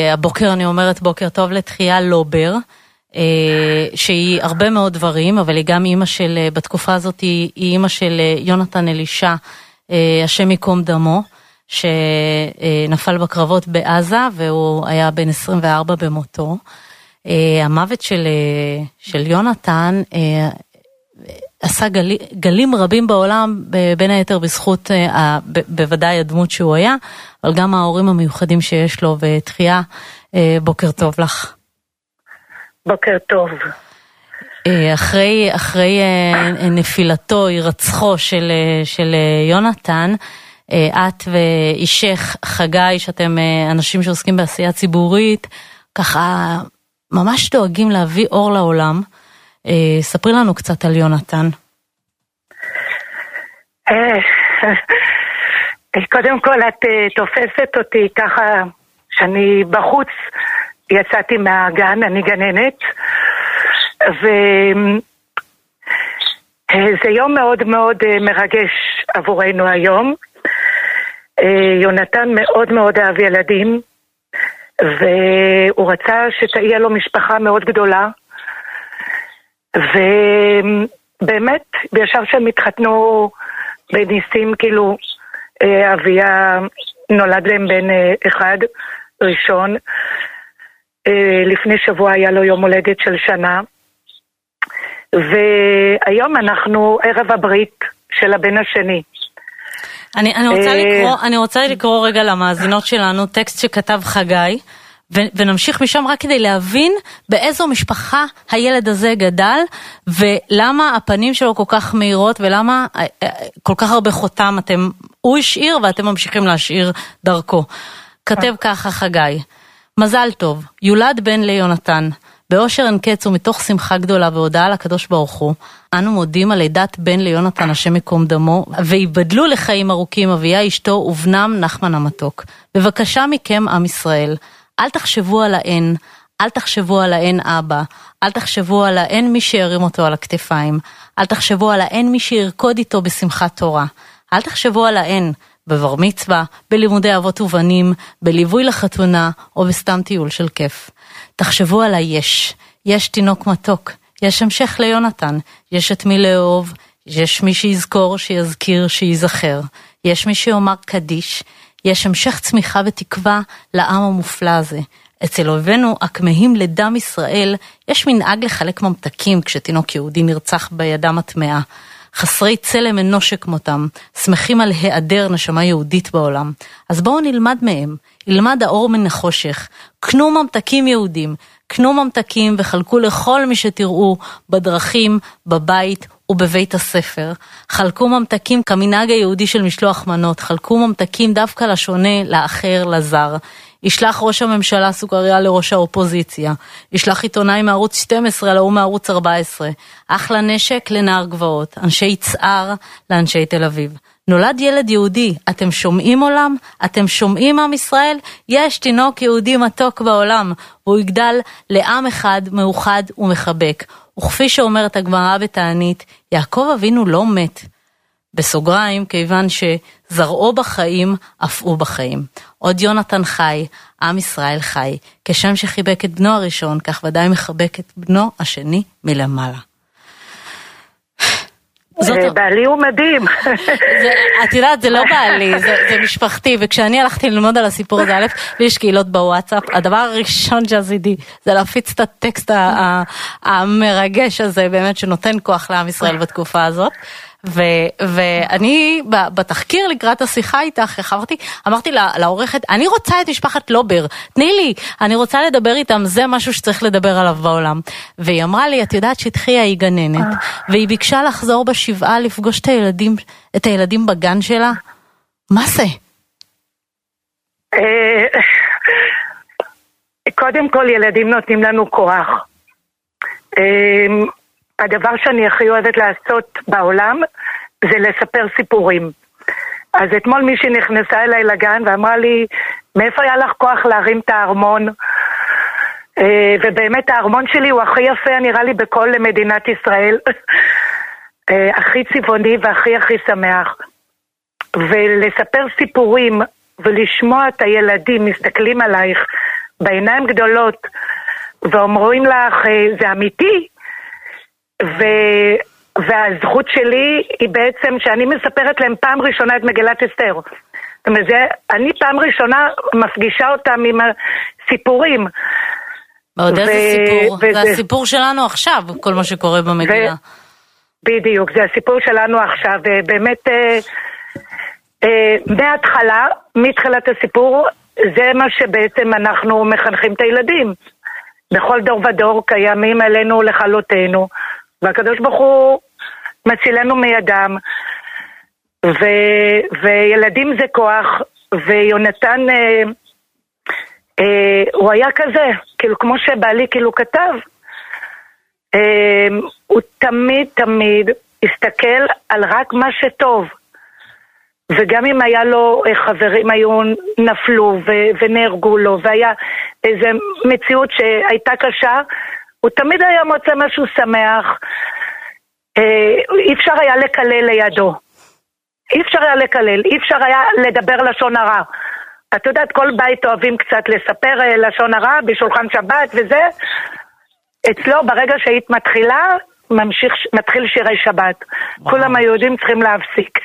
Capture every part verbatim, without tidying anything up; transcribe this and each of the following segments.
הבוקר אני אומרת בוקר טוב לתחיה לובר, שהיא הרבה מאוד דברים, אבל היא גם אימא של, בתקופה הזאת היא אימא של יונתן אלישע, השם יקום דמו, שנפל בקרבות בעזה, והוא היה בן עשרים וארבע במותו. המוות של, של יונתן עשה גלי, גלים רבים בעולם, בין היתר בזכות, בוודאי הדמות שהוא היה, אבל גם ההורים המיוחדים שיש לו, ותחיה, בוקר טוב לך. בוקר טוב. אחרי, אחרי נפילתו, הרצחו של, של יונתן, את ואישך חגי, שאתם אנשים שעוסקים בעשייה ציבורית, ככה ממש דואגים להביא אור לעולם. ספרי לנו קצת על יונתן. קודם כל את תופסת אותי ככה שאני בחוץ, יצאתי מהגן, אני גננת, וזה יום מאוד מאוד מרגש עבורנו היום. יונתן מאוד מאוד אהב ילדים, והוא רצה שתהיה לו משפחה מאוד גדולה, ובאמת בישר שהם התחתנו בניסים, כאילו אביה נולד להם בן אחד ראשון, לפני שבוע היה לו יום הולדת של שנה, והיום אנחנו ערב הברית של הבן השני. אני, אני רוצה לקרוא, אני רוצה לקרוא רגע למאזינות שלנו טקסט שכתב חגי, ונמשיך משם רק כדי להבין באיזו משפחה הילד הזה גדל, ולמה הפנים שלו כל כך מהירות, ולמה כל כך הרבה חותם אתם, הוא השאיר ואתם ממשיכים להשאיר דרכו. כתב ככה חגי: מזל טוב, יולד בן ליונתן, באושר אין קץ ומתוך שמחה גדולה והודעה לקדוש ברוך הוא, אנו מודים על לידת בן ליונתן השם יקום דמו, ויבדלו לחיים ארוכים אביה אשתו ובנם נחמן המתוק. בבקשה מכם עם ישראל, אל תחשבו על האין, אל תחשבו על האין אבא, אל תחשבו על האין מי שירים אותו על הכתפיים, אל תחשבו על האין מי שירקוד איתו בשמחת תורה, אל תחשבו על האין בבר מצווה, בלימודי אבות ובנים, בליווי לחתונה או בסתם טיול של כיף. תחשבו על היש, יש תינוק מתוק, יש המשך ליונתן, יש את מי לאהוב, יש מי שיזכור, שיזכיר, שיזכר, יש מי שיאמר קדיש, יש המשך צמיחה ותקווה לעם המופלא הזה. אצל אויבינו הכמהים לדם ישראל, יש מנהג לחלק ממתקים כשתינוק יהודי נרצח בידם הטמאה. חסרי צלם אנוש כמותם, שמחים על היעדר נשמה יהודית בעולם. אז בואו נלמד מהם, ילמד האור מן החושך. קנו ממתקים יהודים, קנו ממתקים וחלקו לכל מי שתראו בדרכים, בבית ובבית הספר. חלקו ממתקים כמנהג היהודי של משלוח מנות, חלקו ממתקים דווקא לשונה, לאחר, לזר. ישלח ראש הממשלה סוכריה לראש האופוזיציה, ישלח עיתונאי מערוץ שתים עשרה להוא מערוץ ארבע עשרה, אחלה נשק לנער גבעות, אנשי צער לאנשי תל אביב. נולד ילד יהודי, אתם שומעים עולם? אתם שומעים עם ישראל? יש תינוק יהודי מתוק בעולם, והוא יגדל לעם אחד מאוחד ומחבק. וכפי שאומרת הגמרא בתענית, יעקב אבינו לא מת. בסוגריים, כיוון שזרעו בחיים, אף הוא בחיים. עוד יונתן חי, עם ישראל חי. כשם שחיבק את בנו הראשון, כך ודאי מחבק את בנו השני מלמעלה. בעלי הוא מדהים. את יודעת, זה לא בעלי, זה משפחתי, וכשאני הלכתי ללמוד על הסיפור הזה, א', יש קהילות בוואטסאפ, הדבר הראשון שעשיתי, זה להפיץ את הטקסט המרגש הזה, באמת שנותן כוח לעם ישראל בתקופה הזאת, ואני בתחקיר לקראת השיחה איתך, אמרתי, אמרתי לעורכת, אני רוצה את משפחת לובר, תני לי, אני רוצה לדבר איתם, זה משהו שצריך לדבר עליו בעולם. והיא אמרה לי, את יודעת שתחיה היא גננת, והיא ביקשה לחזור בשבעה לפגוש את הילדים, את הילדים בגן שלה. מה זה? קודם כל ילדים נותנים לנו כוח. הדבר שאני הכי אוהבת לעשות בעולם זה לספר סיפורים. אז אתמול מישהי נכנסה אליי לגן ואמרה לי, מאיפה היה לך כוח להרים את הארמון? ובאמת הארמון שלי הוא הכי יפה נראה לי בכל מדינת ישראל. הכי צבעוני והכי הכי שמח. ולספר סיפורים ולשמוע את הילדים מסתכלים עלייך בעיניים גדולות, ואומרים לך, זה אמיתי, ו... והזכות שלי היא בעצם שאני מספרת להם פעם ראשונה את מגילת אסתר. זאת אומרת, זה, אני פעם ראשונה מפגישה אותם עם הסיפורים. ועוד איזה סיפור? וזה... זה הסיפור שלנו עכשיו, כל מה שקורה במגילה. ו... בדיוק, זה הסיפור שלנו עכשיו, באמת אה, אה, מההתחלה, מתחילת הסיפור, זה מה שבעצם אנחנו מחנכים את הילדים. בכל דור ודור קיימים אלינו לכלותנו, והקדוש ברוך הוא מצילנו מידם, ו, וילדים זה כוח, ויונתן אה, אה, הוא היה כזה, כאילו כמו שבעלי כאילו כתב, אה, הוא תמיד תמיד הסתכל על רק מה שטוב, וגם אם היה לו חברים היו נפלו ו- ונהרגו לו, והיה איזו מציאות שהייתה קשה, הוא תמיד היה מוצא משהו שמח, אי אפשר היה לקלל לידו, אי אפשר היה לקלל, אי אפשר היה לדבר לשון הרע. את יודעת, כל בית אוהבים קצת לספר לשון הרע בשולחן שבת וזה, אצלו ברגע שהיית מתחילה, ממשיך, מתחיל שירי שבת. וואו. כולם היהודים צריכים להפסיק.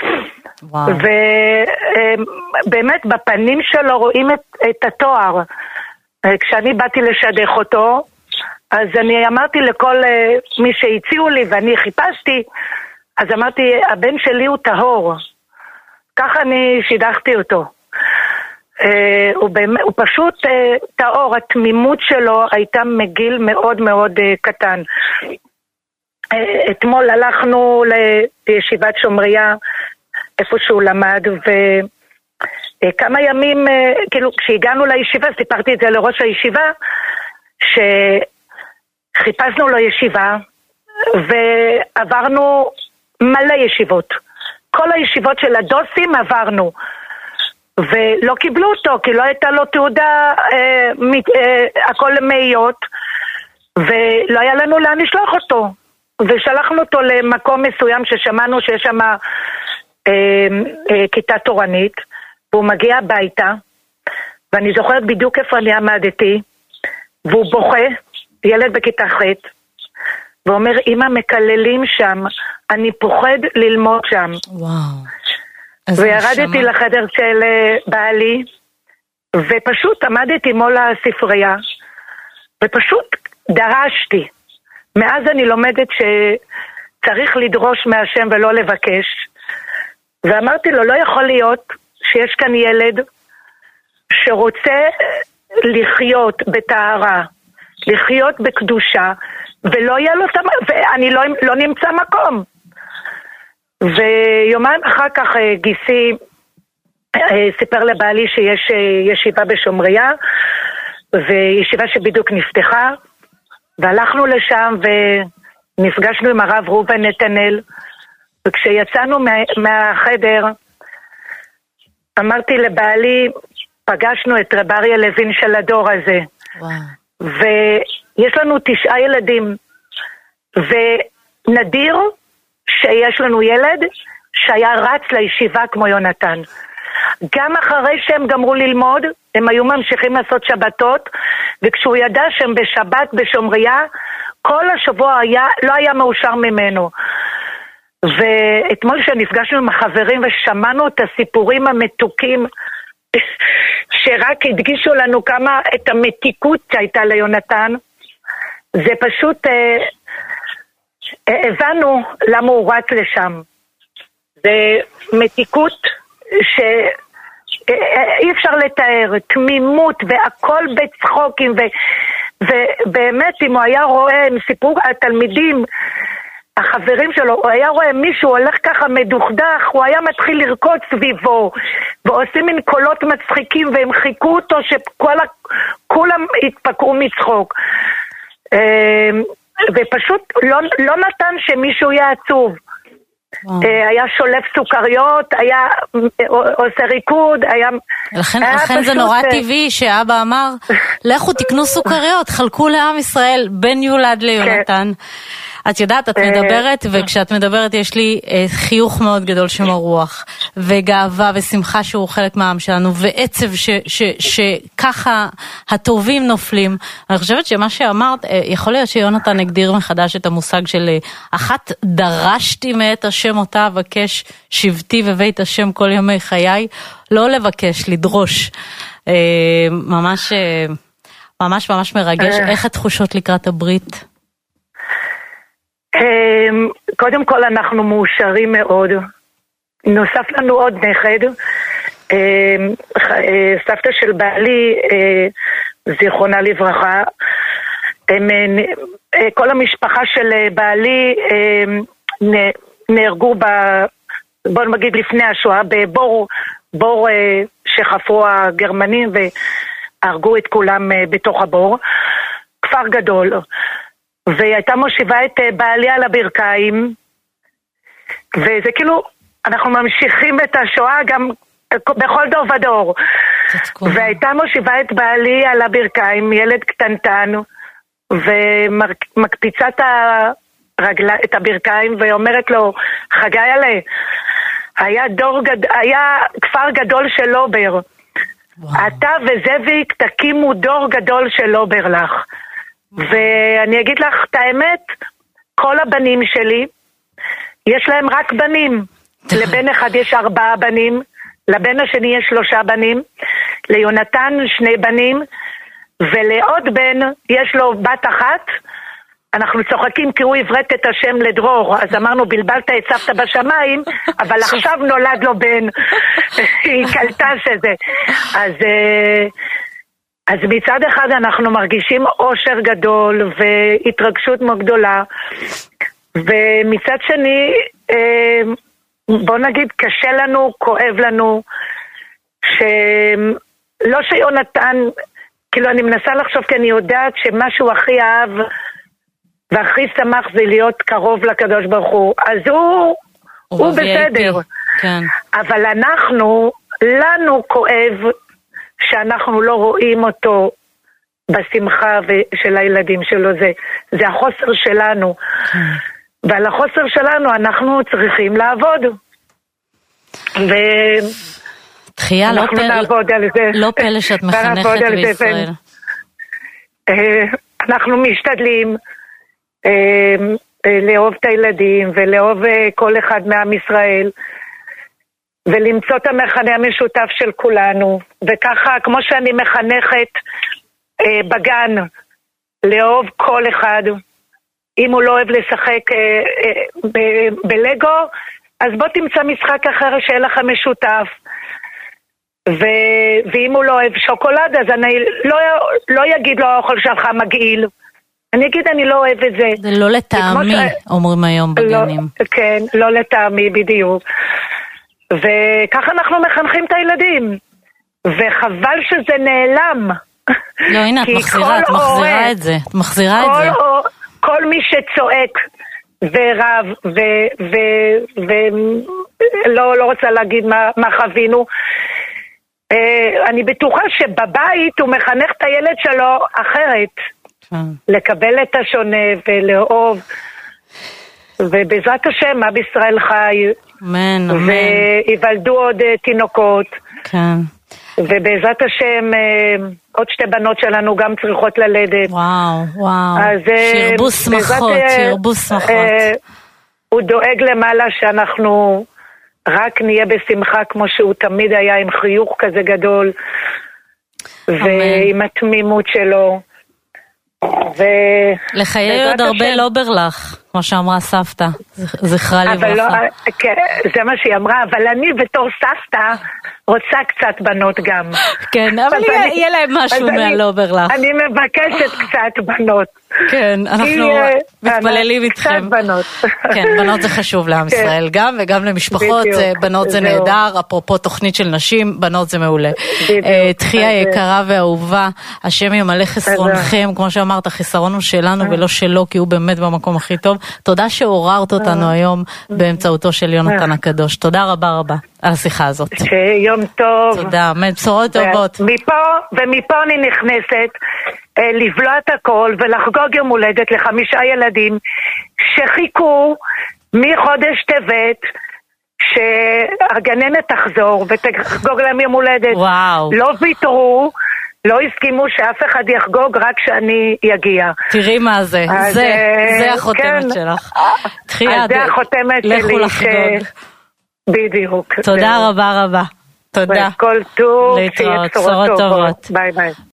ובאמת בפנים שלו רואים את, את התואר. כשאני באתי לשדך אותו, אז אני אמרתי לכל uh, מי שהציעו לי ואני חיפשתי, אז אמרתי, הבן שלי הוא טהור. ככה אני שידחתי אותו. Uh, הוא, באמת, הוא פשוט uh, טהור, התמימות שלו הייתה מגיל מאוד מאוד uh, קטן. Uh, אתמול הלכנו לישיבת שומריה, איפה שהוא למד, וכמה uh, ימים, uh, כאילו כשהגענו לישיבה, סיפרתי את זה לראש הישיבה, ש... חיפשנו לו ישיבה, ועברנו מלא ישיבות. כל הישיבות של הדוסים עברנו, ולא קיבלו אותו, כי לא הייתה לו תעודה, אה, אה, הכל מאיות, ולא היה לנו לאן לשלוח אותו. ושלחנו אותו למקום מסוים ששמענו שיש שם אה, אה, כיתה תורנית, והוא מגיע הביתה, ואני זוכרת בדיוק איפה אני עמדתי, והוא בוכה, ילד בכיתה ח' ואומר, אמא מקללים שם, אני פוחד ללמוד שם. וואו. וירדתי לחדר של בעלי, ופשוט עמדתי מול הספרייה, ופשוט דרשתי. מאז אני לומדת שצריך לדרוש מהשם ולא לבקש, ואמרתי לו, לא יכול להיות שיש כאן ילד שרוצה לחיות בטהרה, לחיות בקדושה, ולא יהיה לו, ואני לא, לא נמצא מקום. ויומיים אחר כך גיסי סיפר לבעלי שיש ישיבה בשומריה, וישיבה שבדיוק נפתחה, והלכנו לשם ונפגשנו עם הרב רובן נתנאל, וכשיצאנו מה, מהחדר, אמרתי לבעלי, פגשנו את רב אריה לוין של הדור הזה. וואו. ויש לנו תשעה ילדים, ונדיר שיש לנו ילד שהיה רץ לישיבה כמו יונתן. גם אחרי שהם גמרו ללמוד, הם היו ממשיכים לעשות שבתות, וכשהוא ידע שהם בשבת בשומריה, כל השבוע היה, לא היה מאושר ממנו. ואתמול שנפגשנו עם החברים ושמענו את הסיפורים המתוקים, שרק הדגישו לנו כמה את המתיקות שהייתה ליונתן, זה פשוט אה, אה, הבנו למה הוא רץ לשם. זה מתיקות שאי אפשר לתאר, תמימות והכל בצחוקים, ו, ובאמת אם הוא היה רואה עם סיפור התלמידים, החברים שלו, הוא היה רואה מישהו הולך ככה מדוכדך, הוא היה מתחיל לרקוד סביבו, ועושים מין קולות מצחיקים, והם חיכו אותו שכולם התפקעו מצחוק. ופשוט לא, לא נתן שמישהו יהיה עצוב. היה שולף סוכריות, היה עושה ריקוד, היה... לכן, היה לכן זה נורא טבעי שאבא אמר, לכו תקנו סוכריות, חלקו לעם ישראל, בן יולד ליונתן. את יודעת, את מדברת, וכשאת מדברת יש לי חיוך מאוד גדול שמרוח, וגאווה ושמחה שהוא חלק מהעם שלנו, ועצב שככה הטובים נופלים. אני חושבת שמה שאמרת, יכול להיות שיונתן הגדיר מחדש את המושג של אחת דרשתי מאת השם אותה אבקש שבתי בבית השם כל ימי חיי, לא לבקש, לדרוש. ממש ממש ממש מרגש. איך התחושות לקראת הברית? קודם כל אנחנו מאושרים מאוד. נוסף לנו עוד נכד, סבתא של בעלי, זיכרונה לברכה. כל המשפחה של בעלי נהרגו ב... בוא נגיד לפני השואה, בבור בור שחפרו הגרמנים והרגו את כולם בתוך הבור. כפר גדול. והיא הייתה מושיבה את בעלי על הברכיים, וזה כאילו, אנחנו ממשיכים את השואה גם בכל דור ודור. והייתה מושיבה את בעלי על הברכיים, ילד קטנטן, ומקפיצה את הרגלה, את הברכיים, ואומרת לו, חגי עלה, היה דור גד... היה כפר גדול של לובר. וואו. אתה וזביק תקימו דור גדול של לובר לך. ואני אגיד לך את האמת, כל הבנים שלי, יש להם רק בנים. לבן אחד יש ארבעה בנים, לבן השני יש שלושה בנים, ליונתן שני בנים, ולעוד בן יש לו בת אחת. אנחנו צוחקים כי הוא עברת את השם לדרור, אז אמרנו בלבלת את סבתא בשמיים, אבל עכשיו נולד לו בן. היא קלטה שזה. אז... אז מצד אחד אנחנו מרגישים אושר גדול והתרגשות מאוד גדולה, ומצד שני, בוא נגיד, קשה לנו, כואב לנו, שלא שיונתן, כאילו אני מנסה לחשוב כי אני יודעת שמשהו הכי אהב והכי שמח זה להיות קרוב לקדוש ברוך הוא, אז הוא, הוא בסדר. כן. אבל אנחנו, לנו כואב, שאנחנו לא רואים אותו בשמחה של הילדים שלו, זה, זה החוסר שלנו. ועל החוסר שלנו אנחנו צריכים לעבוד. תחייה, לא פלא, לא פלא שאת מחנכת בישראל. אנחנו משתדלים לאהוב את הילדים ולאהוב כל אחד מעם ישראל, ולמצוא את המכנה המשותף של כולנו, וככה כמו שאני מחנכת אה, בגן לאהוב כל אחד, אם הוא לא אוהב לשחק אה, אה, ב- בלגו, אז בוא תמצא משחק אחר שיהיה לך משותף, ו- ואם הוא לא אוהב שוקולד, אז אני לא, לא יגיד לו האוכל שלך מגעיל, אני אגיד אני לא אוהב את זה. זה לא לטעמי, ש... אומרים היום בגנים. לא, כן, לא לטעמי בדיוק. וככה אנחנו מחנכים את הילדים, וחבל שזה נעלם. לא, הנה, את מחזירה, את מחזירה את זה, את מחזירה את זה. כל מי שצועק ורב, ולא לא רוצה להגיד מה חווינו, אני בטוחה שבבית הוא מחנך את הילד שלו אחרת, לקבל את השונה ולאהוב, ובעזרת השם, מה בישראל חי, אמן, אמן. ויוולדו עוד תינוקות. כן. ובעזרת השם, עוד שתי בנות שלנו גם צריכות ללדת. וואו, וואו. שירבו שמחות, שירבו שמחות. הוא דואג למעלה שאנחנו רק נהיה בשמחה כמו שהוא תמיד היה, עם חיוך כזה גדול, ועם התמימות שלו. ו... לחיי עוד הרבה לא ברלך, כמו שאמרה סבתא, זכרה לברכה. לא, כן, זה מה שהיא אמרה, אבל אני בתור סבתא רוצה קצת בנות גם. כן, אבל יהיה, אני, יהיה להם משהו מהלא ברלך. אני מבקשת קצת בנות. כן, אנחנו מתפללים איתכם. קצת בנות. כן, בנות זה חשוב לעם ישראל גם, וגם למשפחות, בנות זה נהדר, אפרופו תוכנית של נשים, בנות זה מעולה. תחייה יקרה ואהובה, השם ימלא חסרונכם, כמו שאמרת, החיסרון הוא שלנו ולא שלו, כי הוא באמת במקום הכי טוב. תודה שעוררת אותנו היום באמצעותו של יונתן הקדוש. תודה רבה רבה על השיחה הזאת. שיום טוב. תודה, בשורות טובות. מפה, ומפה אני נכנסת לבלוע את הכל ולחגוג יום הולדת לחמישה ילדים שחיכו מחודש טבת שהגננת תחזור ותחגוג להם יום הולדת. וואו. לא ויתרו, לא הסכימו שאף אחד יחגוג, רק שאני יגיע. תראי מה זה, אז, זה, זה החותמת כן. שלך. אז זה החותמת שלי. לכו לחגוג. ש... בדיוק. תודה זה... רבה רבה. תודה. כל טוב, להתראות, בשורות טובות. ביי ביי.